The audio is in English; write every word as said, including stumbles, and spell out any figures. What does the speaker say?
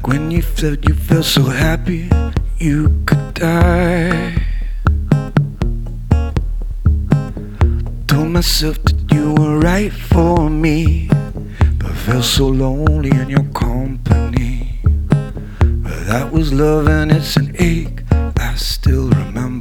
Like when you felt you felt so happy you could die. Told myself that you were right for me, but felt so lonely in your company. But that was love and it's an ache I still remember.